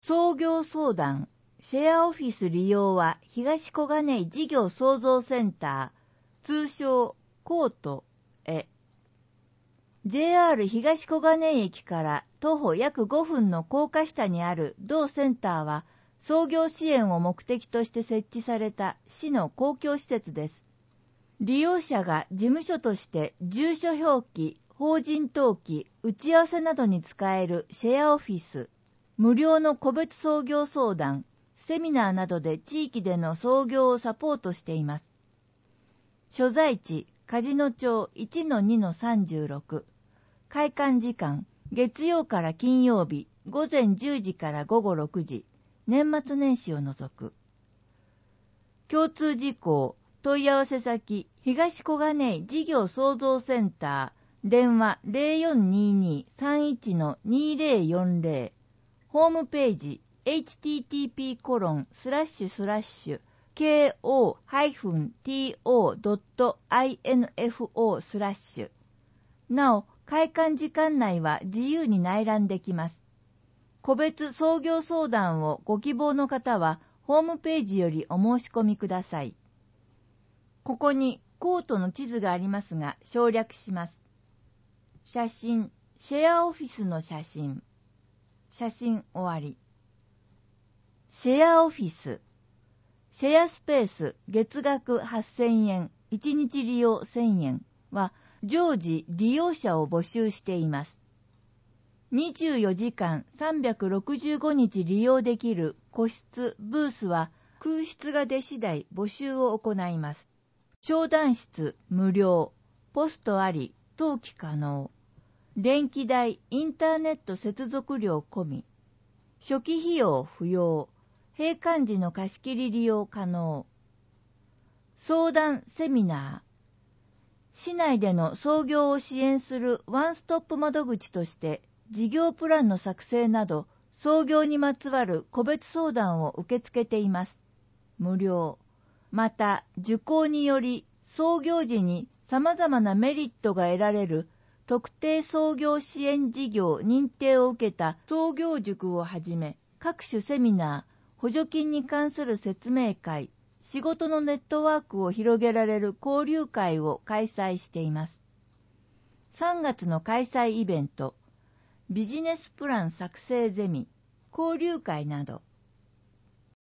創業相談、シェアオフィス利用は東小金井事業創造センター、通称コートへ。JR 東小金井駅から徒歩約5分の高架下にある同センターは、創業支援を目的として設置された市の公共施設です。利用者が事務所として住所表記、法人登記、打ち合わせなどに使えるシェアオフィス、無料の個別創業相談、セミナーなどで地域での創業をサポートしています。所在地、梶野町 1-2-36。開館時間、月曜から金曜日、午前10時から午後6時、年末年始を除く。共通事項、問い合わせ先、東小金井事業創造センター、電話 0422-31-2040、ホームページ、http://ko-to.info/ なお、開館時間内は自由に内覧できます。個別創業相談をご希望の方は、ホームページよりお申し込みください。ここにコートの地図がありますが、省略します。写真、シェアオフィスの写真。写真終わり。シェアオフィス。シェアスペース月額8000円、1日利用1000円は常時利用者を募集しています。24時間365日利用できる個室、ブースは空室が出次第募集を行います。商談室無料、ポストあり、登記可能。電気代、インターネット接続料込み。初期費用不要。閉館時の貸し切り利用可能。相談セミナー。市内での創業を支援するワンストップ窓口として事業プランの作成など創業にまつわる個別相談を受け付けています。無料。また受講により創業時に様々なメリットが得られる特定創業支援事業認定を受けた創業塾をはじめ各種セミナー、補助金に関する説明会、仕事のネットワークを広げられる交流会を開催しています。3月の開催イベント、ビジネスプラン作成ゼミ、交流会など、